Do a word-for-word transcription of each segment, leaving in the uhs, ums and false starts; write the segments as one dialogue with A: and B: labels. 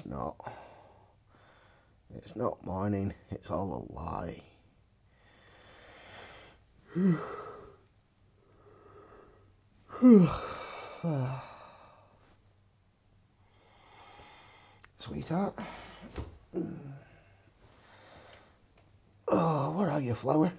A: not. It's not morning. It's all a lie. Sweetheart. Oh, where are you, Flower?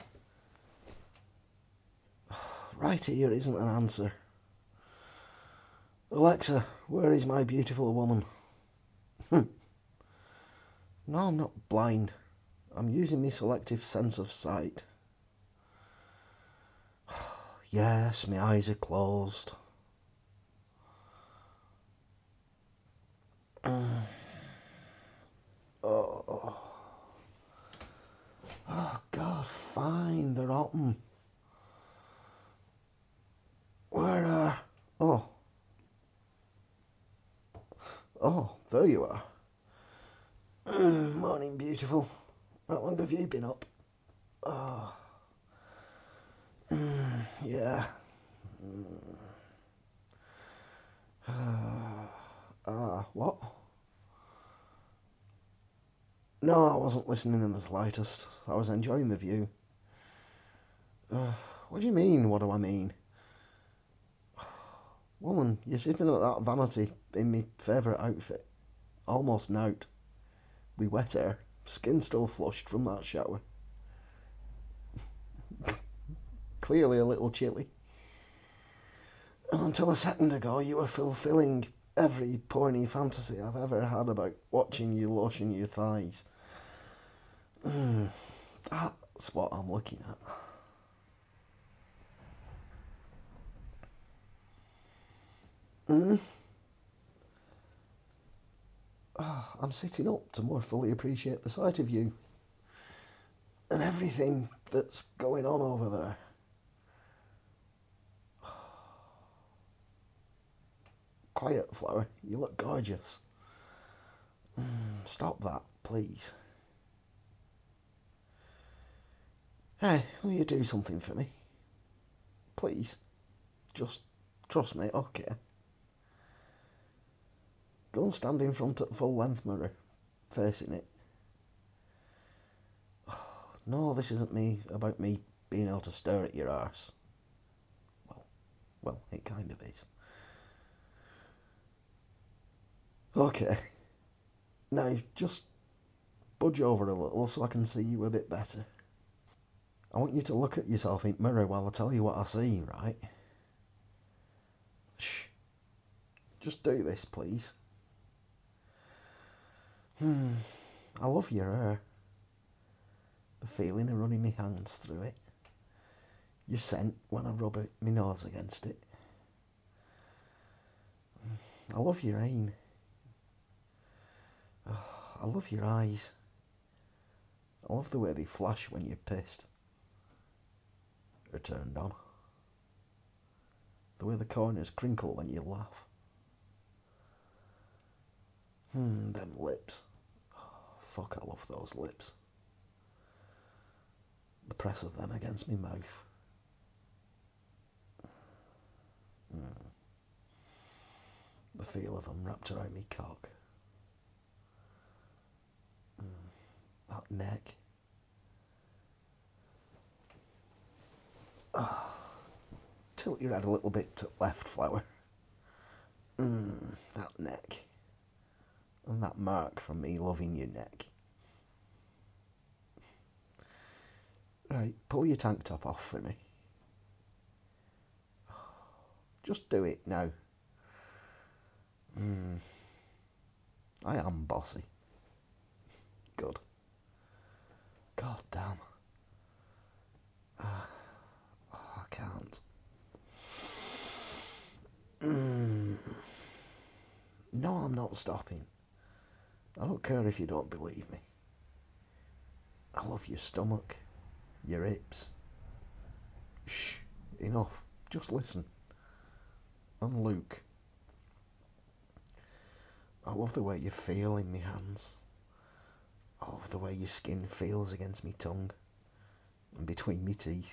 A: Right here isn't an answer. Alexa, where is my beautiful woman? No, I'm not blind. I'm using my selective sense of sight. Yes, my eyes are closed. Oh. Oh, God, fine, they're open. Where are... Oh. Oh, there you are. Mm, morning, beautiful. How long have you been up? Oh. Mm, yeah. Mm. Ah, uh, what? No, I wasn't listening in the slightest. I was enjoying the view. Uh, what do you mean, what do I mean? Woman, you're sitting at that vanity in me favourite outfit. Almost nout. We wet hair. Skin still flushed from that shower. Clearly a little chilly. And until a second ago, you were fulfilling every porny fantasy I've ever had about watching you lotion your thighs. Mm, that's what I'm looking at. Mm? Oh, I'm sitting up to more fully appreciate the sight of you and everything that's going on over there. Quiet, Flower. You look gorgeous. Mm, stop that, please. Hey, will you do something for me? Please. Just trust me, okay? Go and stand in front of the full-length mirror, facing it. No, this isn't me about me being able to stare at your arse. Well, well, it kind of is. Okay. Now, just budge over a little so I can see you a bit better. I want you to look at yourself in the mirror while I tell you what I see, right? Shh. Just do this, please. Hmm. I love your hair. The feeling of running my hands through it. Your scent when I rub it, my nose against it. I love your aim. Oh, I love your eyes. I love the way they flash when you're pissed. Or turned on. The way the corners crinkle when you laugh. Hmm, them lips. Oh, fuck, I love those lips. The press of them against me mouth. Mm. The feel of them wrapped around me cock. Mm. That neck. Oh. Tilt your head a little bit to left, Flower. Mm, that neck. And that mark from me loving your neck. Right, pull your tank top off for me. Just do it now. Mm, I am bossy. Good. God damn. Uh, oh, I can't. Mm. No, I'm not stopping. I don't care if you don't believe me. I love your stomach, your hips. Shh, enough. Just listen. And look. I love the way you feel in my hands. I love the way your skin feels against me tongue and between me teeth.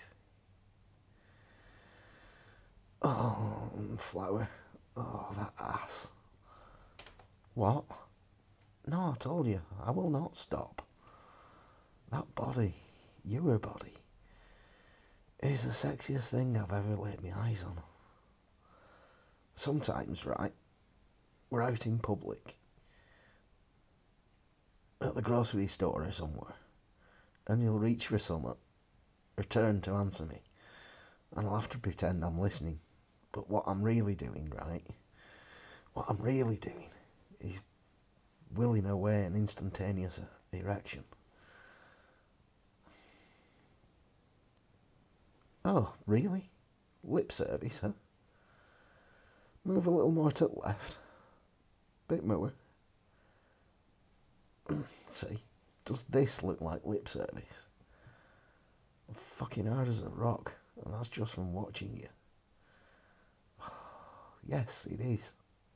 A: Oh, Flower. Oh, that ass. What? No, I told you, I will not stop. That body, your body, is the sexiest thing I've ever laid my eyes on. Sometimes, right, we're out in public, at the grocery store or somewhere, and you'll reach for something, or turn to answer me, and I'll have to pretend I'm listening. But what I'm really doing, right, what I'm really doing is willing away an instantaneous erection. Oh, really? Lip service, huh? Move a little more to the left. Bit more. See, does this look like lip service? I'm fucking hard as a rock, and that's just from watching you. Yes, it is.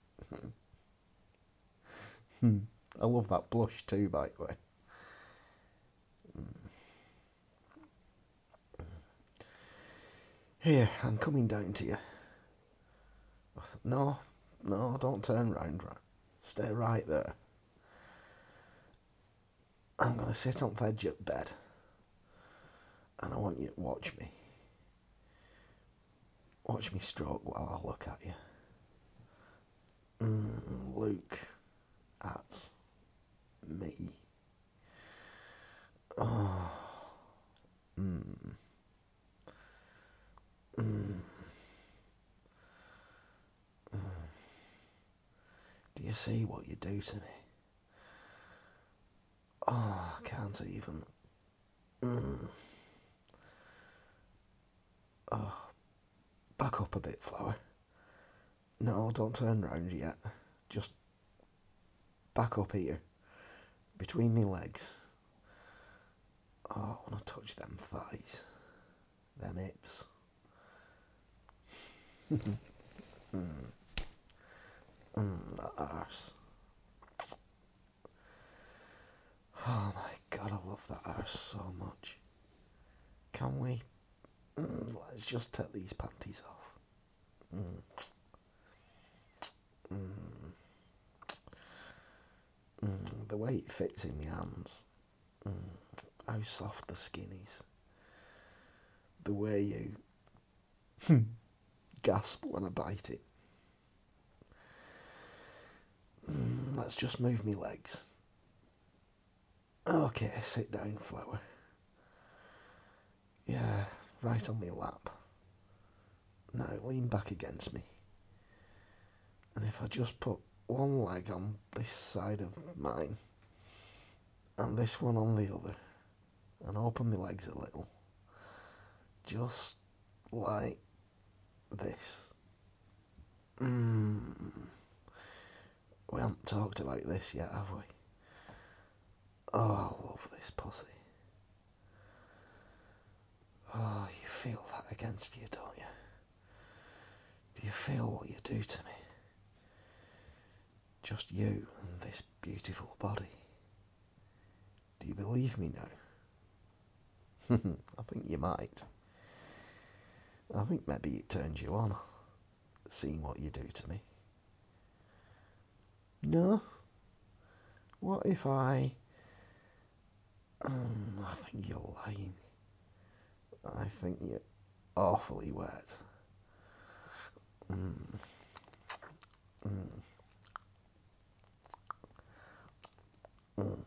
A: I love that blush too, by the way. Here, I'm coming down to you. No, no, don't turn round, right? Stay right there. I'm going to sit on the edge of the bed, and I want you to watch me. Watch me stroke while I look at you. Mm, look at me. Oh. Mm. Mm. Mm. Do you see what you do to me? Oh, I can't even. Mm. Oh, back up a bit, Flower. No, don't turn round yet. Just back up here, between me legs. Oh, I want to touch them thighs, them hips. mm. Mm, that arse. Oh my god, I love that arse so much. Can we? Mm, let's just take these panties off. Mm. Mm. Mm. The way it fits in my hands. Mm. How soft the skin is. The way you gasp when I bite it. Mm. Let's just move me legs. Okay, sit down, Flower. Yeah, right on my lap. Now lean back against me. And if I just put one leg on this side of mine, and this one on the other, and open my legs a little, just like this. Mm. We haven't talked about this yet, have we? Oh, I love this pussy. Oh, you feel that against you, don't you? Do you feel what you do to me? Just you and this beautiful body. Do you believe me now? I think you might. I think maybe it turns you on, seeing what you do to me. No? What if I... Um, I think you're lying. I think you're awfully wet. Mm. Mm. Mm.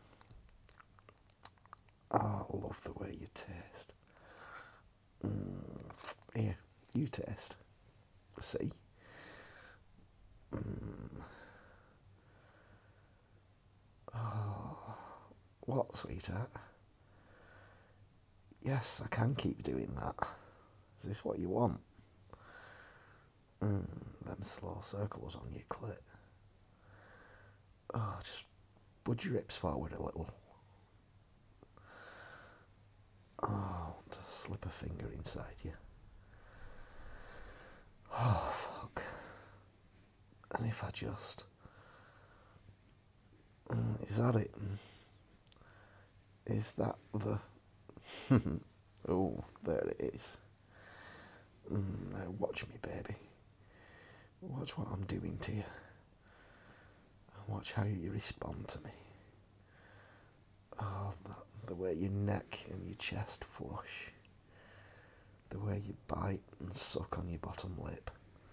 A: Oh, I love the way you taste. Mm. Here, you taste. See? Mm. Oh, what, sweetheart? Yes, I can keep doing that. Is this what you want? Mm, them slow circles on your clit. Oh, just budge your hips forward a little. Oh, I want to slip a finger inside you. Oh, fuck. And if I just... Mm, is that it? Is that the... Oh, there it is. Mm, now watch me, baby. Watch what I'm doing to you. And watch how you respond to me. way your neck and your chest flush, the way you bite and suck on your bottom lip.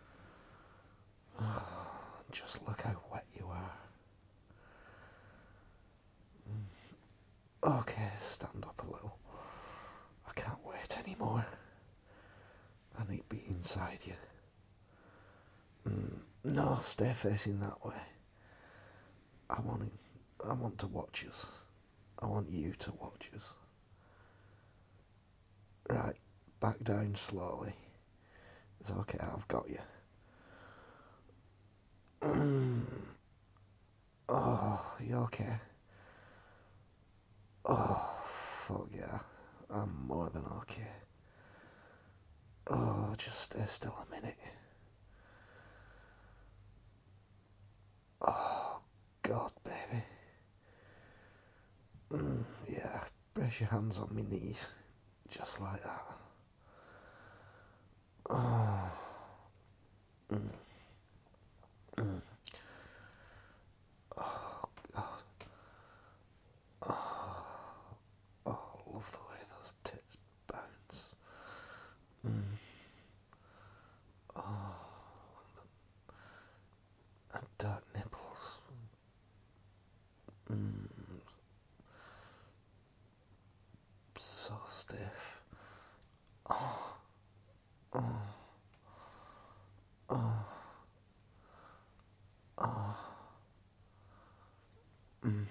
A: Just look how wet you are. Okay, stand up a little. I can't wait anymore. I need to be inside you. Mm, no, stay facing that way. I want it, I want to watch us. I want you to watch us. Right, back down slowly. It's okay, I've got you. Mm. Oh, you okay? Oh, fuck yeah. I'm more than okay. Oh, just stay still a minute. Oh, God, baby. Mm, yeah, brace your hands on my knees. Just like that. Oh. Mm. Mm. Oh, God. Oh. Oh, I love the way those tits bounce. Mm. Oh. And dark nipples. Mm. So stiff. Oh. Oh. Oh. Oh. Mm.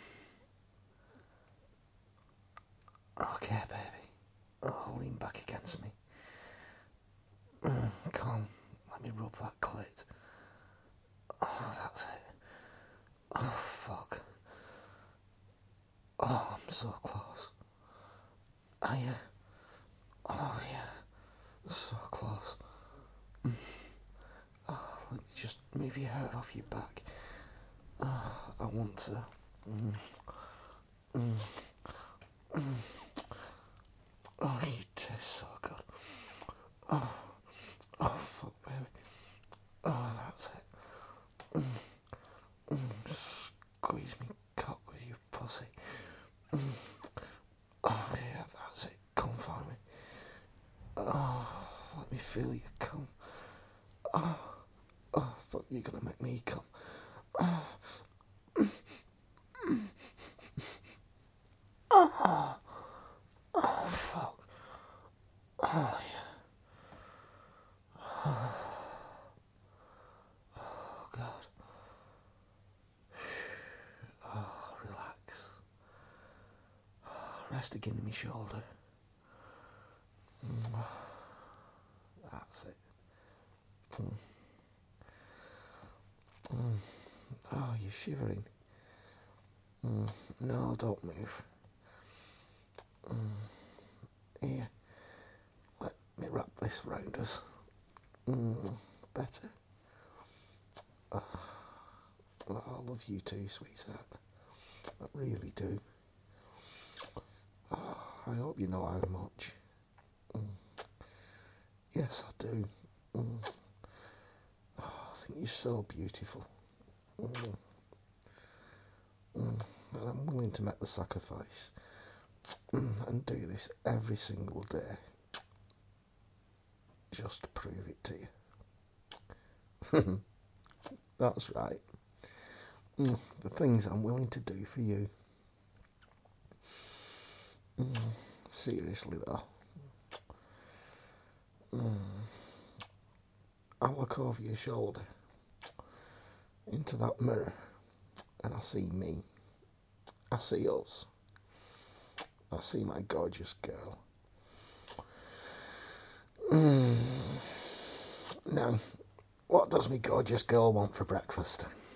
A: Okay, baby. Oh, lean back against me. Mm. Come on, let me rub that clit. Oh, that's it. Oh, fuck. Oh, I'm so close. Are you? Oh, yeah. So close. Mm. Oh, let me just move your hair off your back. Oh, I want to. Mm. Mm. Mm. Oh, you taste so good. Oh, oh, fuck, baby. Oh, that's it. Mm. Mm. Squeeze me cock with your pussy. Mm. Oh, yeah, that's it. Come for me. Oh, let me feel you come. Oh, oh, fuck, you're gonna make me come. Oh, oh, oh, fuck. Oh, yeah. Oh, God. Oh, relax. Rest again in my shoulder. Mm. That's it. Mm. Mm. Oh, you're shivering. Mm. No, don't move. Mm. Here, let me wrap this round us. Mm. Better. Oh, I love you too, sweetheart. I really do. Oh, I hope you know how much. Mm. Yes, I do. Mm. Oh, I think you're so beautiful. Mm. Mm. And I'm willing to make the sacrifice mm. and do this every single day just to prove it to you. That's right. Mm. The things I'm willing to do for you. Mm. Seriously though. Mm. I look over your shoulder into that mirror and I see me. I see us. I see my gorgeous girl. Mm. Now, what does my gorgeous girl want for breakfast?